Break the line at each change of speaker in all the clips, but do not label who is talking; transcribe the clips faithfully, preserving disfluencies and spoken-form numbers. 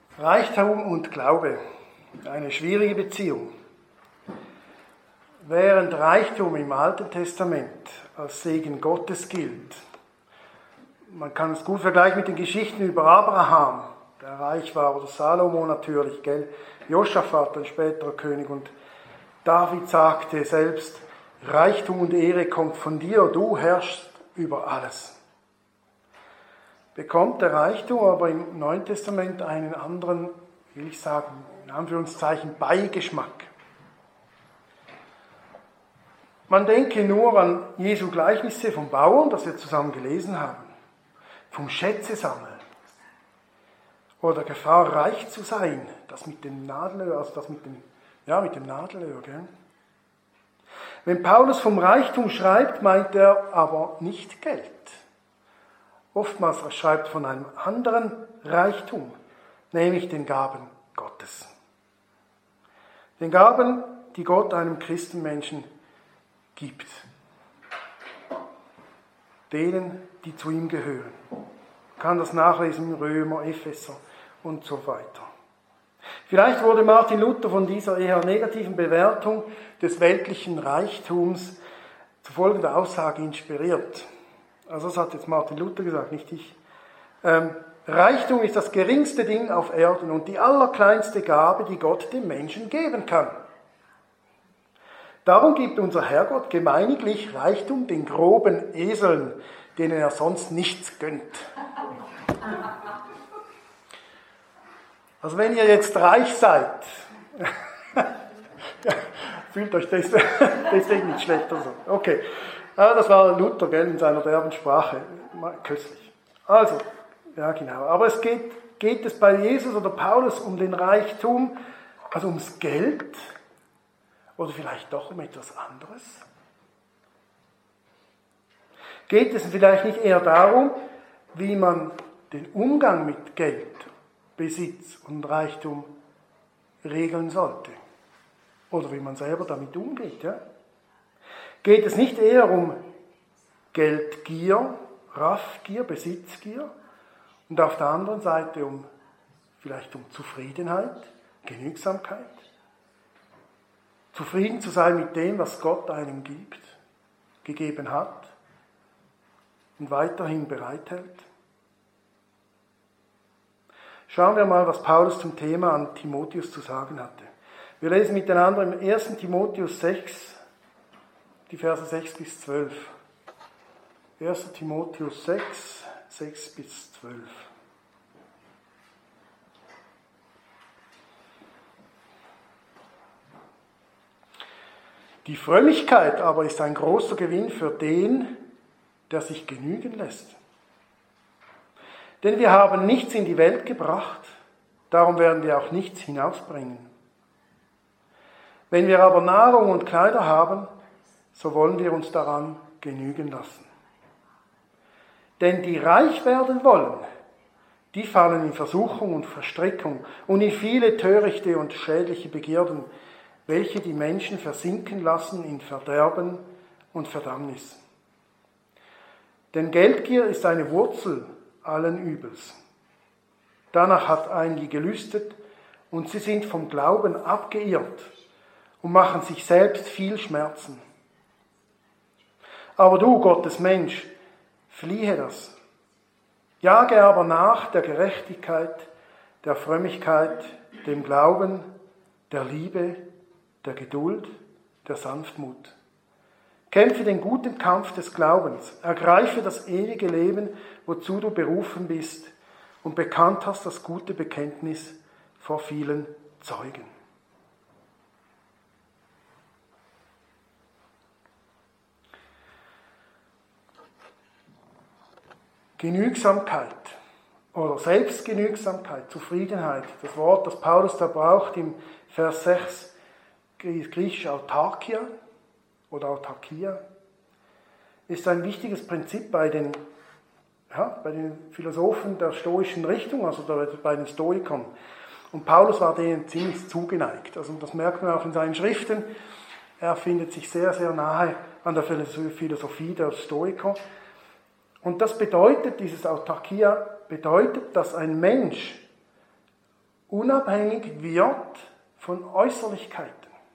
Reichtum und Glaube, eine schwierige Beziehung. Während Reichtum im Alten Testament als Segen Gottes gilt, man kann es gut vergleichen mit den Geschichten über Abraham, der reich war, oder Salomo natürlich, gell? Josaphat, ein späterer König, und David sagte selbst, Reichtum und Ehre kommt von dir, du herrschst über alles. Bekommt der Reichtum aber im Neuen Testament einen anderen, will ich sagen, in Anführungszeichen Beigeschmack. Man denke nur an Jesu Gleichnisse vom Bauern, das wir zusammen gelesen haben, vom Schätze sammeln oder Gefahr, reich zu sein, das mit dem Nadelöhr, also das mit dem, ja, mit dem Nadelöhr, gell? Wenn Paulus vom Reichtum schreibt, meint er aber nicht Geld. Oftmals er schreibt von einem anderen Reichtum, nämlich den Gaben Gottes. Den Gaben, die Gott einem Christenmenschen gibt. Denen, die zu ihm gehören. Man kann das nachlesen im Römer, Epheser und so weiter. Vielleicht wurde Martin Luther von dieser eher negativen Bewertung des weltlichen Reichtums zu folgender Aussage inspiriert. Also das hat jetzt Martin Luther gesagt, nicht ich. Ähm, Reichtum ist das geringste Ding auf Erden und die allerkleinste Gabe, die Gott dem Menschen geben kann. Darum gibt unser Herrgott gemeiniglich Reichtum den groben Eseln, denen er sonst nichts gönnt. Also wenn ihr jetzt reich seid, fühlt euch deswegen nicht schlecht oder so. Okay. Ja, das war Luther, gell, in seiner derben Sprache. Köstlich. Also, ja genau. Aber es geht, geht es bei Jesus oder Paulus um den Reichtum, also ums Geld oder vielleicht doch um etwas anderes? Geht es vielleicht nicht eher darum, wie man den Umgang mit Geld, Besitz und Reichtum regeln sollte? Oder wie man selber damit umgeht, ja? Geht es nicht eher um Geldgier, Raffgier, Besitzgier und auf der anderen Seite um vielleicht um Zufriedenheit, Genügsamkeit? Zufrieden zu sein mit dem, was Gott einem gibt, gegeben hat und weiterhin bereithält? Schauen wir mal, was Paulus zum Thema an Timotheus zu sagen hatte. Wir lesen miteinander im ersten Timotheus sechs, die Verse sechs bis zwölf. erster Timotheus sechs, sechs bis zwölf. Die Frömmigkeit aber ist ein großer Gewinn für den, der sich genügen lässt. Denn wir haben nichts in die Welt gebracht, darum werden wir auch nichts hinausbringen. Wenn wir aber Nahrung und Kleider haben, so wollen wir uns daran genügen lassen. Denn die reich werden wollen, die fallen in Versuchung und Verstrickung und in viele törichte und schädliche Begierden, welche die Menschen versinken lassen in Verderben und Verdammnis. Denn Geldgier ist eine Wurzel allen Übels. Danach hat einige gelüstet und sie sind vom Glauben abgeirrt und machen sich selbst viel Schmerzen. Aber du, Gottes Mensch, fliehe das. Jage aber nach der Gerechtigkeit, der Frömmigkeit, dem Glauben, der Liebe, der Geduld, der Sanftmut. Kämpfe den guten Kampf des Glaubens, ergreife das ewige Leben, wozu du berufen bist und bekannt hast das gute Bekenntnis vor vielen Zeugen. Genügsamkeit oder Selbstgenügsamkeit, Zufriedenheit, das Wort, das Paulus da braucht im Vers sechs, griechisch Autarkia oder Autarkia, ist ein wichtiges Prinzip bei den, ja, bei den Philosophen der stoischen Richtung, also bei den Stoikern. Und Paulus war denen ziemlich zugeneigt. Also das merkt man auch in seinen Schriften. Er findet sich sehr, sehr nahe an der Philosophie der Stoiker. Und das bedeutet, dieses Autarkia bedeutet, dass ein Mensch unabhängig wird von Äußerlichkeiten.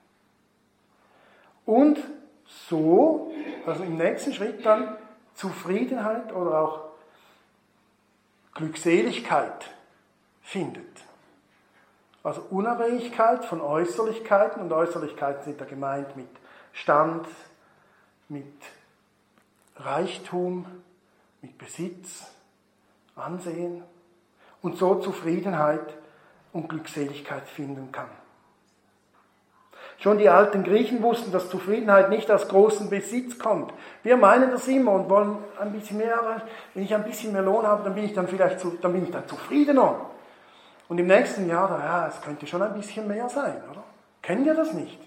Und so, also im nächsten Schritt dann, Zufriedenheit oder auch Glückseligkeit findet. Also Unabhängigkeit von Äußerlichkeiten, und Äußerlichkeiten sind da gemeint mit Stand, mit Reichtum, mit Besitz, Ansehen, und so Zufriedenheit und Glückseligkeit finden kann. Schon die alten Griechen wussten, dass Zufriedenheit nicht aus großem Besitz kommt. Wir meinen das immer und wollen ein bisschen mehr, aber wenn ich ein bisschen mehr Lohn habe, dann bin ich dann vielleicht zu, dann bin ich dann zufriedener. Und im nächsten Jahr, dann, ja, es könnte schon ein bisschen mehr sein, oder? Kennen wir das nicht?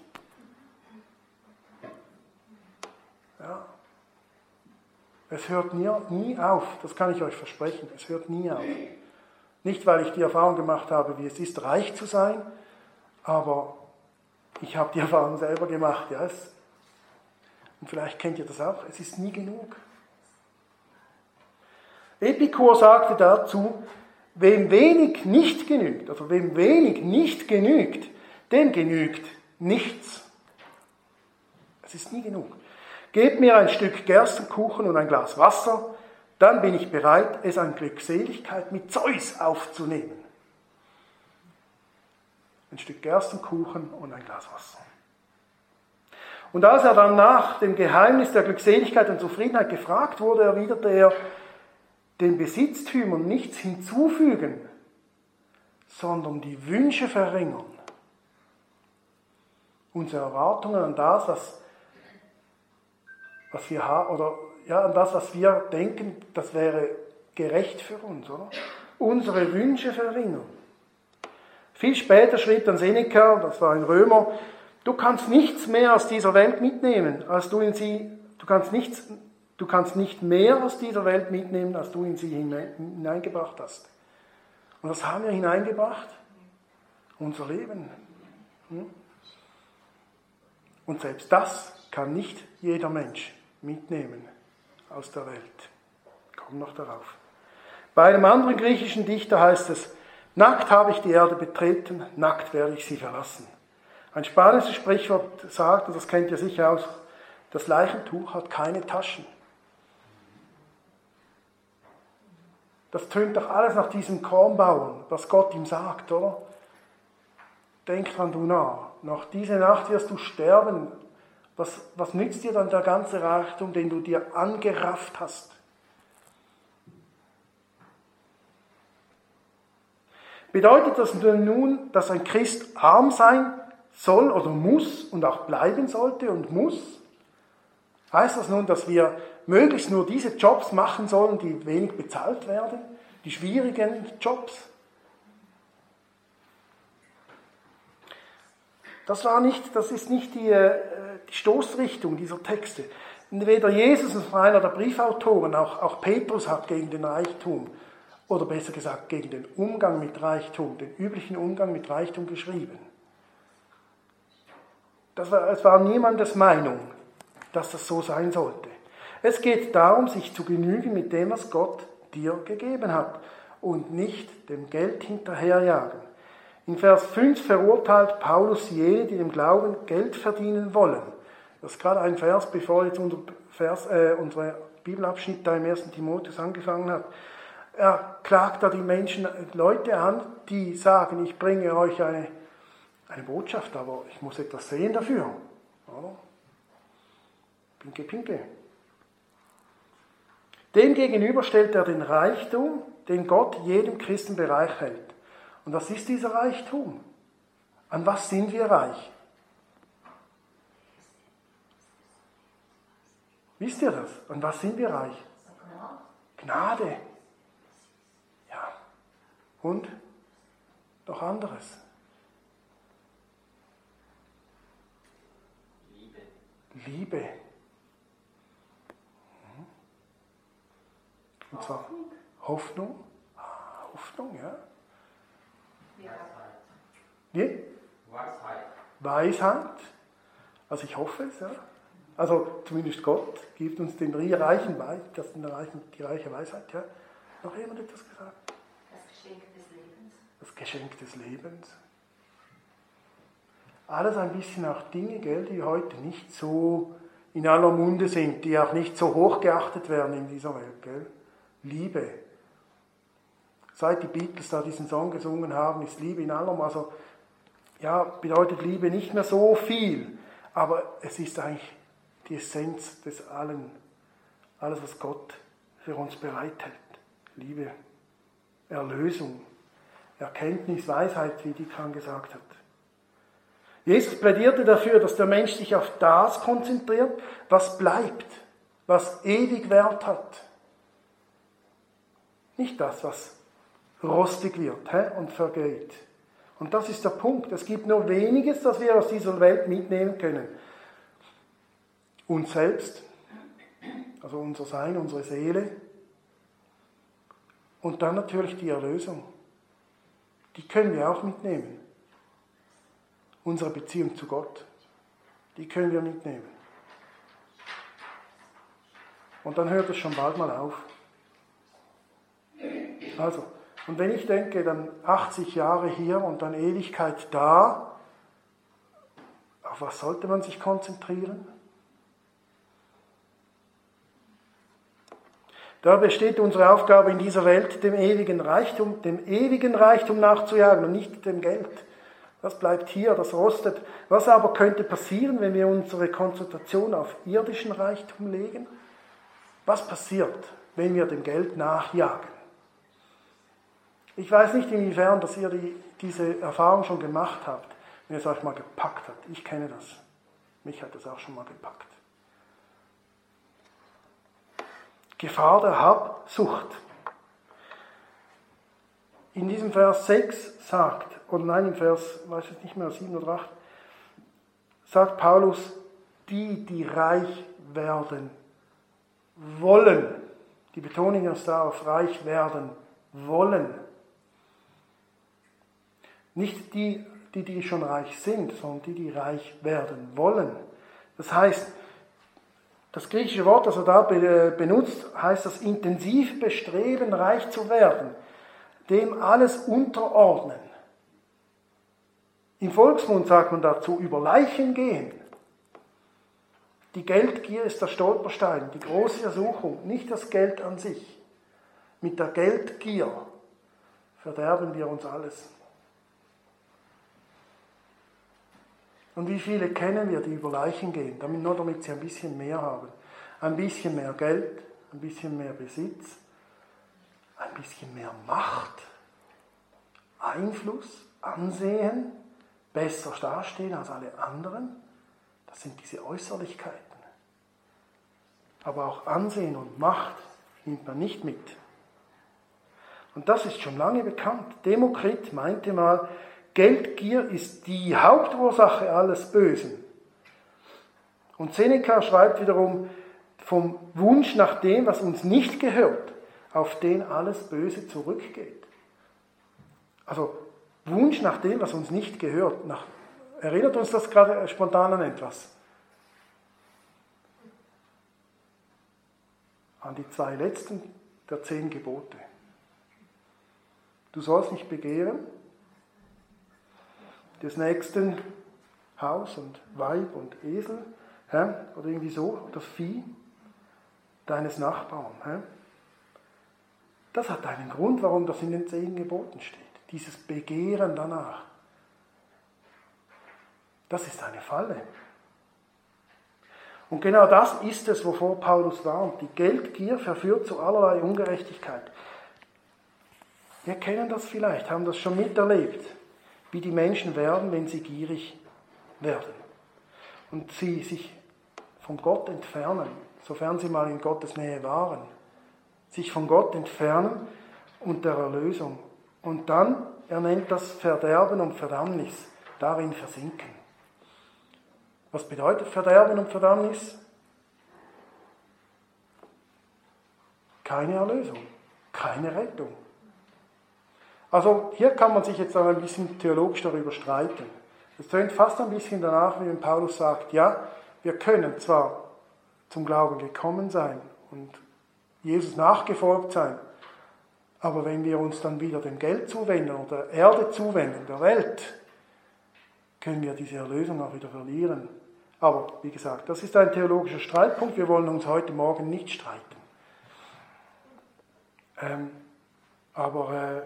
Ja. Es hört nie, nie auf, das kann ich euch versprechen, es hört nie auf. Nicht, weil ich die Erfahrung gemacht habe, wie es ist, reich zu sein, aber ich habe die Erfahrung selber gemacht, ja, es, und vielleicht kennt ihr das auch, es ist nie genug. Epikur sagte dazu, wem wenig nicht genügt, also wem wenig nicht genügt, dem genügt nichts. Es ist nie genug. Gebt mir ein Stück Gerstenkuchen und ein Glas Wasser, dann bin ich bereit, es an Glückseligkeit mit Zeus aufzunehmen. Ein Stück Gerstenkuchen und ein Glas Wasser. Und als er dann nach dem Geheimnis der Glückseligkeit und Zufriedenheit gefragt wurde, erwiderte er, den Besitztümern nichts hinzufügen, sondern die Wünsche verringern. Unsere Erwartungen an das, was, was wir haben, oder ja, an das, was wir denken, das wäre gerecht für uns, oder? Unsere Wünsche verringern. Viel später schrieb dann Seneca, das war ein Römer, du kannst nichts mehr aus dieser Welt mitnehmen, als du in sie, du kannst nichts, du kannst nicht mehr aus dieser Welt mitnehmen, als du in sie hineingebracht hast. Und was haben wir hineingebracht? Unser Leben. Und selbst das kann nicht jeder Mensch mitnehmen aus der Welt. Ich komme noch darauf. Bei einem anderen griechischen Dichter heißt es, nackt habe ich die Erde betreten, nackt werde ich sie verlassen. Ein spanisches Sprichwort sagt, und das kennt ihr sicher auch, das Leichentuch hat keine Taschen. Das tönt doch alles nach diesem Kornbauen, was Gott ihm sagt, oder? Denk dran, du Narr, noch diese Nacht wirst du sterben. Was, was nützt dir dann der ganze Reichtum, den du dir angerafft hast? Bedeutet das nun, dass ein Christ arm sein soll oder muss und auch bleiben sollte und muss? Heißt das nun, dass wir möglichst nur diese Jobs machen sollen, die wenig bezahlt werden? Die schwierigen Jobs? Das war nicht, das ist nicht die, die Stoßrichtung dieser Texte. Weder Jesus noch einer der Briefautoren, auch, auch Petrus hat gegen den Reichtum, oder besser gesagt gegen den Umgang mit Reichtum, den üblichen Umgang mit Reichtum geschrieben. Das war, es war niemandes Meinung, dass das so sein sollte. Es geht darum, sich zu genügen mit dem, was Gott dir gegeben hat und nicht dem Geld hinterherjagen. In Vers fünf verurteilt Paulus jene, die dem Glauben Geld verdienen wollen. Das ist gerade ein Vers, bevor jetzt unser, Vers, äh, unser Bibelabschnitt da im ersten Timotheus angefangen hat. Er klagt da die Menschen, Leute an, die sagen, ich bringe euch eine, eine Botschaft, aber ich muss etwas sehen dafür. Oder? Pinke, pinke. Demgegenüber stellt er den Reichtum, den Gott jedem Christen bereithält. Und was ist dieser Reichtum? An was sind wir reich? Wisst ihr das? An was sind wir reich? Gnade. Ja. Und noch anderes.
Liebe.
Liebe. Und zwar Hoffnung. Ah, Hoffnung, ja. Wie?
Weisheit.
Weisheit. Also ich hoffe es, ja. Also zumindest Gott gibt uns den reichen Weisheit, das die reiche Weisheit, ja. Noch jemand etwas gesagt?
Das Geschenk des Lebens.
Das Geschenk des Lebens. Alles ein bisschen auch Dinge, gell, die heute nicht so in aller Munde sind, die auch nicht so hoch geachtet werden in dieser Welt. Gell? Liebe. Seit die Beatles da diesen Song gesungen haben, ist Liebe in allem, also ja, bedeutet Liebe nicht mehr so viel, aber es ist eigentlich die Essenz des Allen, alles, was Gott für uns bereithält. Liebe, Erlösung, Erkenntnis, Weisheit, wie Dickhan gesagt hat. Jesus plädierte dafür, dass der Mensch sich auf das konzentriert, was bleibt, was ewig Wert hat. Nicht das, was rostig wird hä, und vergeht. Und das ist der Punkt. Es gibt nur weniges, das wir aus dieser Welt mitnehmen können. Uns selbst, also unser Sein, unsere Seele. Und dann natürlich die Erlösung. Die können wir auch mitnehmen. Unsere Beziehung zu Gott, die können wir mitnehmen. Und dann hört es schon bald mal auf. Also, und wenn ich denke, dann achtzig Jahre hier und dann Ewigkeit da, auf was sollte man sich konzentrieren? Da besteht unsere Aufgabe in dieser Welt, dem ewigen Reichtum, dem ewigen Reichtum nachzujagen und nicht dem Geld. Das bleibt hier, das rostet. Was aber könnte passieren, wenn wir unsere Konzentration auf irdischen Reichtum legen? Was passiert, wenn wir dem Geld nachjagen? Ich weiß nicht, inwiefern, dass ihr die, diese Erfahrung schon gemacht habt, wenn es euch mal gepackt hat. Ich kenne das. Mich hat das auch schon mal gepackt. Gefahr der Habsucht. In diesem Vers sechs sagt, oder nein, im Vers, weiß ich nicht mehr, sieben oder acht, sagt Paulus, die, die reich werden wollen. Die Betonung ist da auf reich werden wollen. Nicht die, die, die schon reich sind, sondern die, die reich werden wollen. Das heißt, das griechische Wort, das er da benutzt, heißt das intensiv bestreben, reich zu werden, dem alles unterordnen. Im Volksmund sagt man dazu, über Leichen gehen. Die Geldgier ist der Stolperstein, die große Versuchung, nicht das Geld an sich. Mit der Geldgier verderben wir uns alles. Und wie viele kennen wir, die über Leichen gehen, damit, nur damit sie ein bisschen mehr haben. Ein bisschen mehr Geld, ein bisschen mehr Besitz, ein bisschen mehr Macht, Einfluss, Ansehen, besser dastehen als alle anderen. Das sind diese Äußerlichkeiten. Aber auch Ansehen und Macht nimmt man nicht mit. Und das ist schon lange bekannt. Demokrit meinte mal, Geldgier ist die Hauptursache alles Bösen. Und Seneca schreibt wiederum vom Wunsch nach dem, was uns nicht gehört, auf den alles Böse zurückgeht. Also Wunsch nach dem, was uns nicht gehört. Nach, erinnert uns das gerade spontan an etwas? An die zwei letzten der zehn Gebote. Du sollst nicht begehren des nächsten Haus und Weib und Esel, hä? Oder irgendwie so, das Vieh deines Nachbarn. Hä? Das hat einen Grund, warum das in den zehn Geboten steht. Dieses Begehren danach. Das ist eine Falle. Und genau das ist es, wovor Paulus warnt. Die Geldgier verführt zu allerlei Ungerechtigkeit. Wir kennen das vielleicht, haben das schon miterlebt, wie die Menschen werden, wenn sie gierig werden. Und sie sich von Gott entfernen, sofern sie mal in Gottes Nähe waren. Sich von Gott entfernen und der Erlösung. Und dann, er nennt das Verderben und Verdammnis, darin versinken. Was bedeutet Verderben und Verdammnis? Keine Erlösung, keine Rettung. Also hier kann man sich jetzt auch ein bisschen theologisch darüber streiten. Es tönt fast ein bisschen danach, wie wenn Paulus sagt, ja, wir können zwar zum Glauben gekommen sein und Jesus nachgefolgt sein, Aber wenn wir uns dann wieder dem Geld zuwenden oder der Erde zuwenden, der Welt, können wir diese Erlösung auch wieder verlieren. Aber wie gesagt, das ist ein theologischer Streitpunkt. Wir wollen uns heute Morgen nicht streiten. Ähm, aber äh,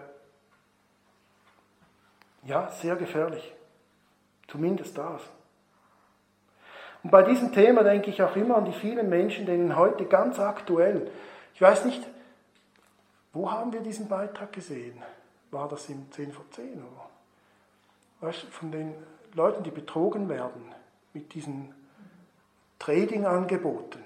ja, sehr gefährlich. Zumindest das. Und bei diesem Thema denke ich auch immer an die vielen Menschen, denen heute ganz aktuell, ich weiß nicht, wo haben wir diesen Beitrag gesehen? War das im zehn vor zehn? Oder? Weißt du, von den Leuten, die betrogen werden mit diesen Trading-Angeboten.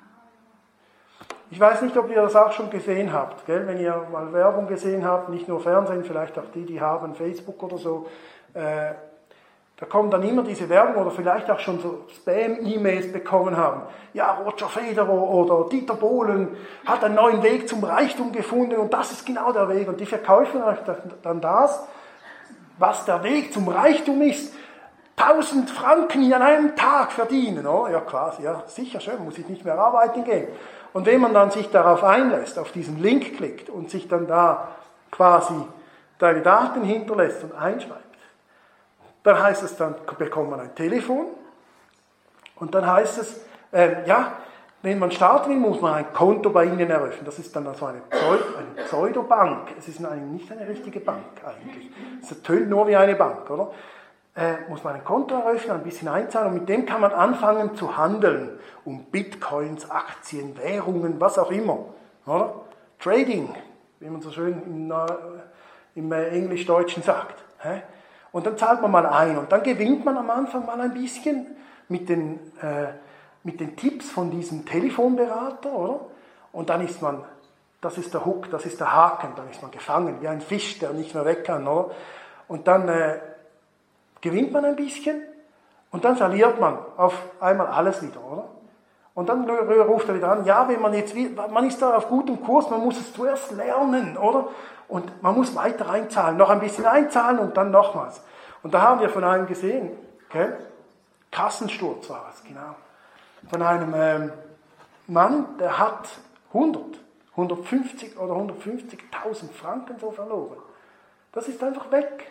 Ich weiß nicht, ob ihr das auch schon gesehen habt, gell? Wenn ihr mal Werbung gesehen habt, nicht nur Fernsehen, vielleicht auch die, die haben Facebook oder so, äh, da kommen dann immer diese Werbung oder vielleicht auch schon so Spam-E-Mails bekommen haben. Ja, Roger Federer oder Dieter Bohlen hat einen neuen Weg zum Reichtum gefunden und das ist genau der Weg. Und die verkaufen euch dann das, was der Weg zum Reichtum ist. tausend Franken an einem Tag verdienen. Oh, ja, quasi, ja, sicher schön, muss ich nicht mehr arbeiten gehen. Und wenn man dann sich darauf einlässt, auf diesen Link klickt und sich dann da quasi deine Daten hinterlässt und einschreibt, dann heißt es, dann bekommt man ein Telefon und dann heißt es, äh, ja, wenn man starten will, muss man ein Konto bei Ihnen eröffnen. Das ist dann also eine, Pseudo, eine Pseudobank. Es ist eine, nicht eine richtige Bank eigentlich. Es tönt nur wie eine Bank, oder? Äh, muss man ein Konto eröffnen, ein bisschen einzahlen und mit dem kann man anfangen zu handeln. Um Bitcoins, Aktien, Währungen, was auch immer. Oder? Trading, wie man so schön im, im Englisch-Deutschen sagt. Hä? Und dann zahlt man mal ein und dann gewinnt man am Anfang mal ein bisschen mit den, äh, mit den Tipps von diesem Telefonberater, oder? Und dann ist man, das ist der Hook, das ist der Haken, dann ist man gefangen, wie ein Fisch, der nicht mehr weg kann, oder? Und dann äh, gewinnt man ein bisschen und dann verliert man auf einmal alles wieder, oder? Und dann ruft er wieder an, ja, wenn man jetzt, man ist da auf gutem Kurs, man muss es zuerst lernen, oder? Und man muss weiter einzahlen, noch ein bisschen einzahlen und dann nochmals. Und da haben wir von einem gesehen, gell? Kassensturz war es, genau. Von einem ähm, Mann, der hat hundert, hundertfünfzig oder hundertfünfzigtausend Franken so verloren. Das ist einfach weg.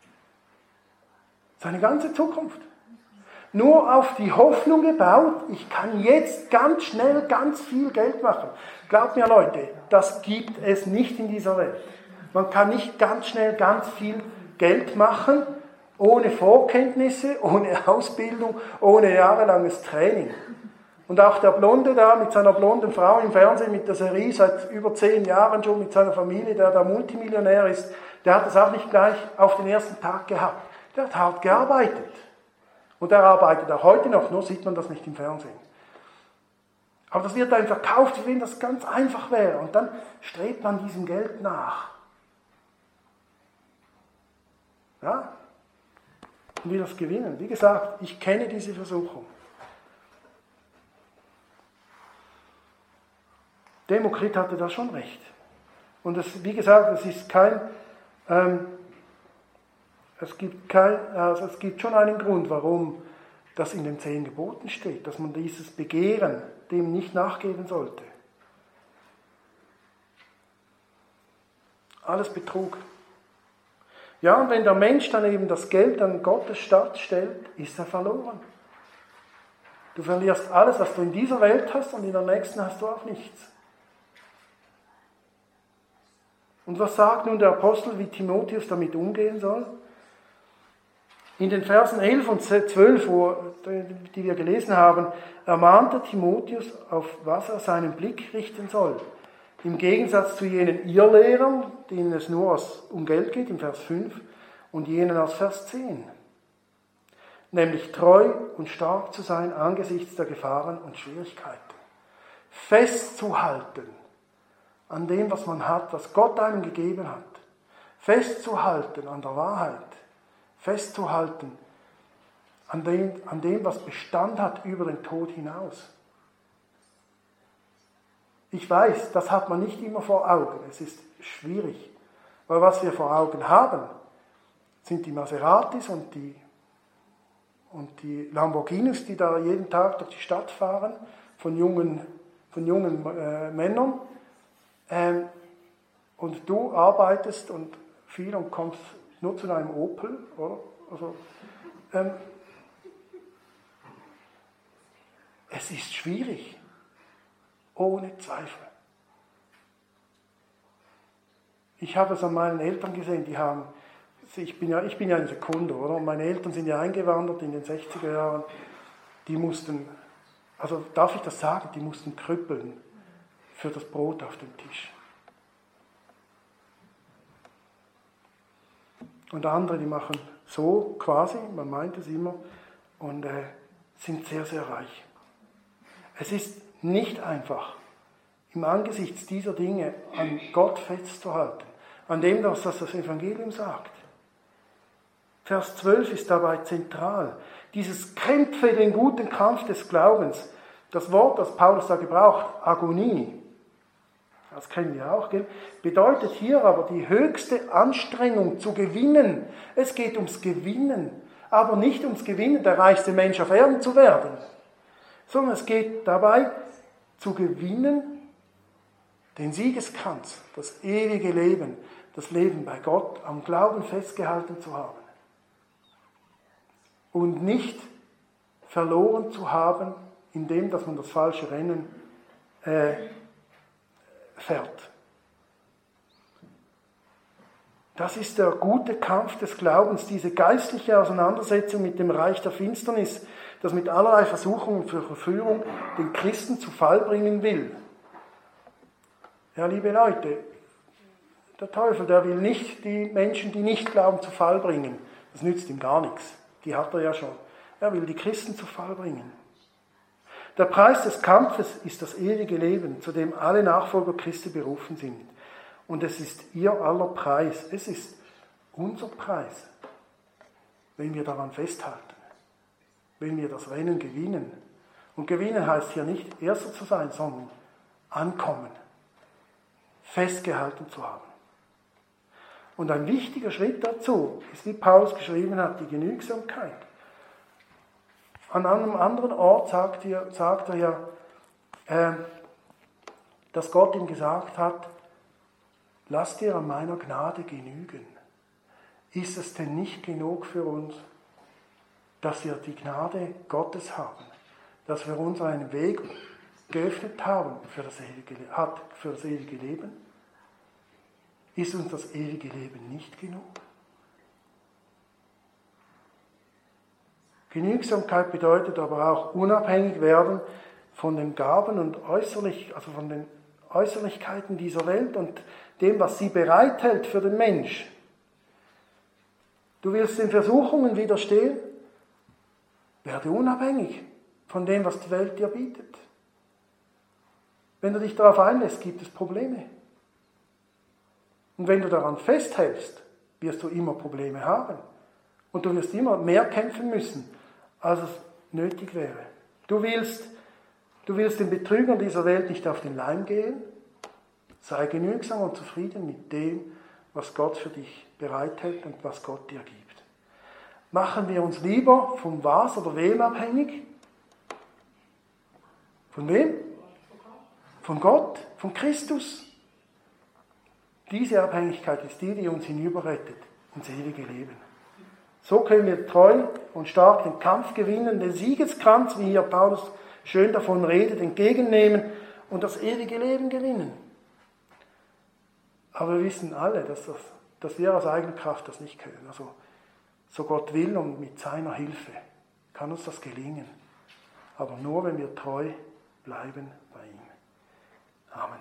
Seine ganze Zukunft. Nur auf die Hoffnung gebaut, ich kann jetzt ganz schnell ganz viel Geld machen. Glaubt mir Leute, das gibt es nicht in dieser Welt. Man kann nicht ganz schnell ganz viel Geld machen, ohne Vorkenntnisse, ohne Ausbildung, ohne jahrelanges Training. Und auch der Blonde da mit seiner blonden Frau im Fernsehen, mit der Serie seit über zehn Jahren schon, mit seiner Familie, der da Multimillionär ist, der hat das auch nicht gleich auf den ersten Tag gehabt. Der hat hart gearbeitet. Und er arbeitet auch heute noch, nur sieht man das nicht im Fernsehen. Aber das wird einem verkauft, wie wenn das ganz einfach wäre. Und dann strebt man diesem Geld nach. Ja? Und will das gewinnen. Wie gesagt, ich kenne diese Versuchung. Demokrit hatte da schon recht. Und das, wie gesagt, es ist kein... Ähm, Es gibt, kein, also es gibt schon einen Grund, warum das in den zehn Geboten steht, dass man dieses Begehren dem nicht nachgeben sollte. Alles Betrug. Ja, und wenn der Mensch dann eben das Geld an Gottes Statt stellt, ist er verloren. Du verlierst alles, was du in dieser Welt hast, und in der nächsten hast du auch nichts. Und was sagt nun der Apostel, wie Timotheus damit umgehen soll? In den Versen elf und zwölf, wo, die wir gelesen haben, ermahnte Timotheus, auf was er seinen Blick richten soll. Im Gegensatz zu jenen Irrlehrern, denen es nur um Geld geht, im Vers fünf, und jenen aus Vers zehn. Nämlich treu und stark zu sein angesichts der Gefahren und Schwierigkeiten. Festzuhalten an dem, was man hat, was Gott einem gegeben hat. Festzuhalten an der Wahrheit. Festzuhalten an dem, an dem, was Bestand hat über den Tod hinaus. Ich weiß, das hat man nicht immer vor Augen. Es ist schwierig. Weil was wir vor Augen haben, sind die Maseratis und die, und die Lamborghinis, die da jeden Tag durch die Stadt fahren, von jungen, von jungen äh, Männern. Ähm, und du arbeitest und viel und kommst nur zu einem Opel, oder? Also, ähm, es ist schwierig, ohne Zweifel. Ich habe es an meinen Eltern gesehen, die haben, ich bin ja, ich bin ja ein Sekunder, oder? Und meine Eltern sind ja eingewandert in den sechziger Jahren, die mussten, also darf ich das sagen, die mussten krüppeln für das Brot auf dem Tisch. Und andere, die machen so quasi, man meint es immer, und äh, sind sehr, sehr reich. Es ist nicht einfach, im Angesicht dieser Dinge an Gott festzuhalten, an dem, was das Evangelium sagt. Vers zwölf ist dabei zentral. Dieses Kämpfe den guten Kampf des Glaubens, das Wort, das Paulus da gebraucht, Agonie, das kennen wir auch, gell? Bedeutet hier aber die höchste Anstrengung zu gewinnen. Es geht ums Gewinnen, aber nicht ums Gewinnen, der reichste Mensch auf Erden zu werden, sondern es geht dabei zu gewinnen, den Siegeskranz, das ewige Leben, das Leben bei Gott am Glauben festgehalten zu haben und nicht verloren zu haben, indem dass man das falsche Rennen äh, fährt. Das ist der gute Kampf des Glaubens, diese geistliche Auseinandersetzung mit dem Reich der Finsternis, das mit allerlei Versuchungen für Verführung den Christen zu Fall bringen will. Ja, liebe Leute, der Teufel, der will nicht die Menschen, die nicht glauben, zu Fall bringen. Das nützt ihm gar nichts. Die hat er ja schon. Er will die Christen zu Fall bringen. Der Preis des Kampfes ist das ewige Leben, zu dem alle Nachfolger Christi berufen sind. Und es ist ihr aller Preis. Es ist unser Preis, wenn wir daran festhalten, wenn wir das Rennen gewinnen. Und gewinnen heißt hier nicht Erster zu sein, sondern ankommen, festgehalten zu haben. Und ein wichtiger Schritt dazu ist, wie Paulus geschrieben hat, die Genügsamkeit. An einem anderen Ort sagt er, sagt er ja, äh, dass Gott ihm gesagt hat, lass dir an meiner Gnade genügen. Ist es denn nicht genug für uns, dass wir die Gnade Gottes haben, dass wir uns einen Weg geöffnet haben für das ewige, hat für das ewige Leben? Ist uns das ewige Leben nicht genug? Genügsamkeit bedeutet aber auch unabhängig werden von den Gaben und äußerlich, also von den Äußerlichkeiten dieser Welt und dem, was sie bereithält für den Mensch. Du willst den Versuchungen widerstehen? Werde unabhängig von dem, was die Welt dir bietet. Wenn du dich darauf einlässt, gibt es Probleme. Und wenn du daran festhältst, wirst du immer Probleme haben. Und du wirst immer mehr kämpfen müssen, als es nötig wäre. Du willst, du willst den Betrügern dieser Welt nicht auf den Leim gehen. Sei genügsam und zufrieden mit dem, was Gott für dich bereithält und was Gott dir gibt. Machen wir uns lieber von was oder wem abhängig? Von wem? Von Gott, von Christus. Diese Abhängigkeit ist die, die uns hinüberrettet ins ewige Leben. So können wir treu und stark den Kampf gewinnen, den Siegeskranz, wie hier Paulus schön davon redet, entgegennehmen und das ewige Leben gewinnen. Aber wir wissen alle, dass, das, dass wir aus eigener Kraft das nicht können. Also, so Gott will und mit seiner Hilfe kann uns das gelingen. Aber nur, wenn wir treu bleiben bei ihm. Amen.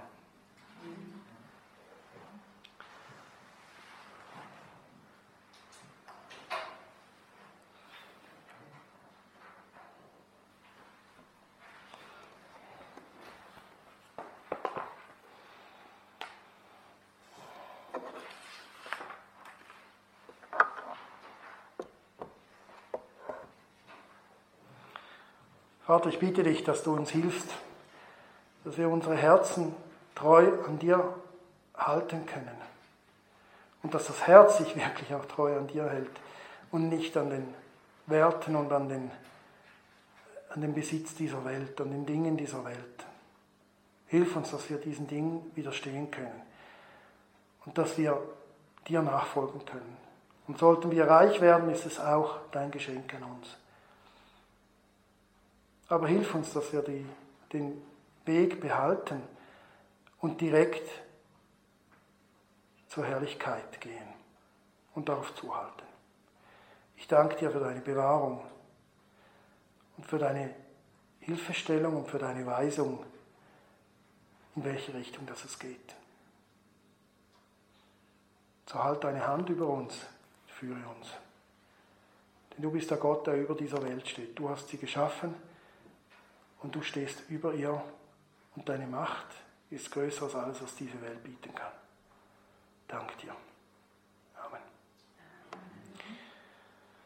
Vater, ich bitte dich, dass du uns hilfst, dass wir unsere Herzen treu an dir halten können. Und dass das Herz sich wirklich auch treu an dir hält und nicht an den Werten und an den, an den Besitz dieser Welt, an den Dingen dieser Welt. Hilf uns, dass wir diesen Dingen widerstehen können. und dass wir dir nachfolgen können. Und sollten wir reich werden, ist es auch dein Geschenk an uns. Aber hilf uns, dass wir die, den Weg behalten und direkt zur Herrlichkeit gehen und darauf zuhalten. Ich danke dir für deine Bewahrung und für deine Hilfestellung und für deine Weisung, in welche Richtung das es geht. So halt deine Hand über uns, führe uns. Denn du bist der Gott, der über dieser Welt steht. Du hast sie geschaffen und du stehst über ihr und deine Macht ist größer als alles, was diese Welt bieten kann. Dank dir.